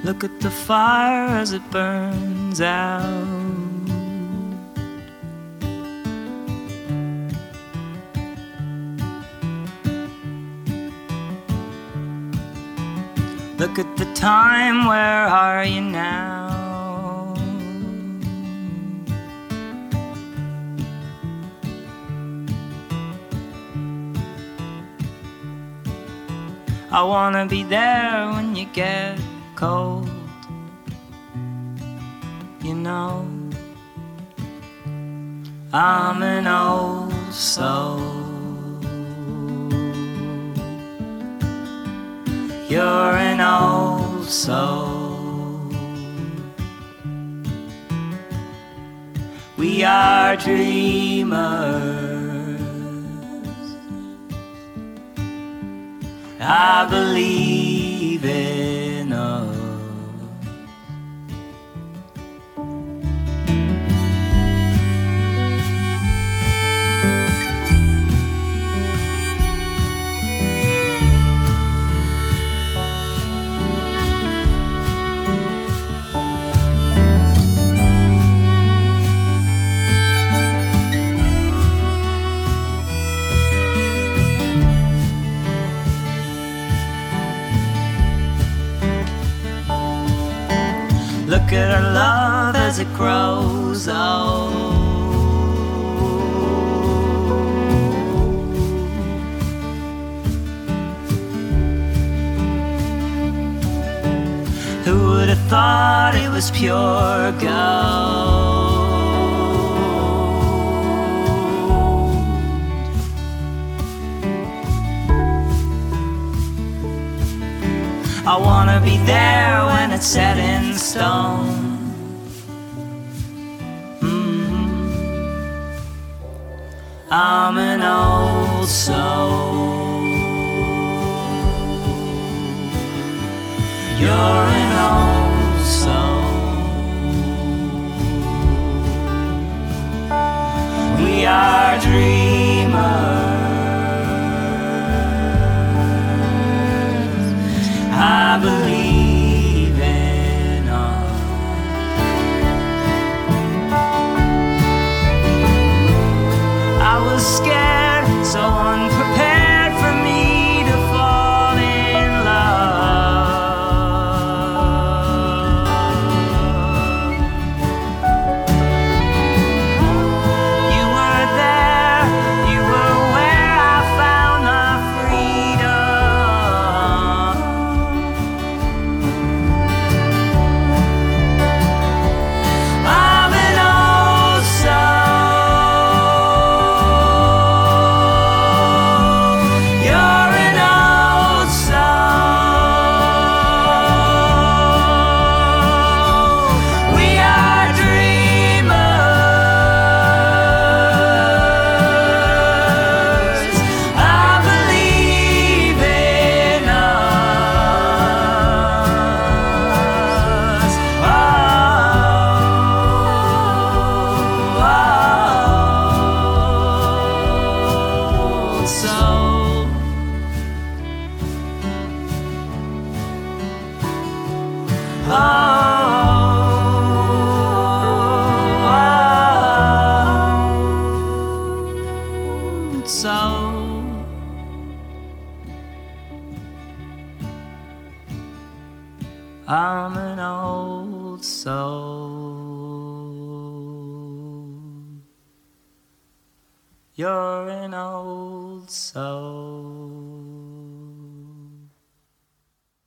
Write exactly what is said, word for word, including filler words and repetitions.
Look at the fire as it burns out. Look at the time, where are you now? I wanna be there when you get cold, you know. I'm an old soul. You're an old soul. We are dreamers. I believe in us. Look at our love as it grows old. Who would have thought it was pure gold? I wanna be there when it's set in stone. Mm-hmm. I'm an old soul. You're an old soul. We are dreamers. I believe in us. I was scared, so unprepared for me to fall in love. You were there, you were where I found my freedom. I'm an old soul. You're an old soul. We are dreamers. I believe in us. Oh, old soul. Old soul. I'm an old soul. You're an old soul.